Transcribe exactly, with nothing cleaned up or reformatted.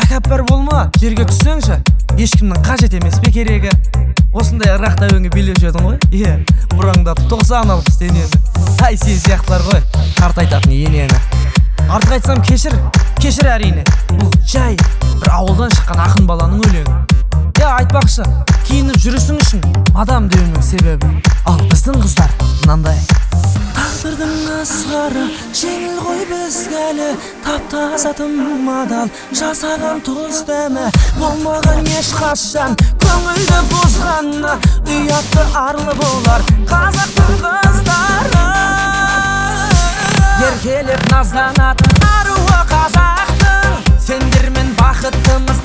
тәкаппар болма, жерге түссеңші, ешкімнің қажет емес пе керегі. Осындай ырақта өңі билеп жедің ғой. Е, бұраңдатып тоқсан алпыс денені. Ай, сен сияқтылар ғой, қартайтатын енені. Артық айтсам кешір, кешір әрине. Бұл жай бір ауылдан шыққан ақын баланың өлеңі. Я айтпақшы, киініп жүрісің үшін мадам деуінің себебі. Ал біздің қыздар мынандай. Тағдырдың асқары жеңіл ғой бізгәлі, таптаса тым адал жасаған тұз дәмі. Болмаған ешқашан көңілді бұзғаны, ұятты арлы болар қазақтың қыздары. Еркелеп назданатын аруы қазақтың, сендермен бақыттымыз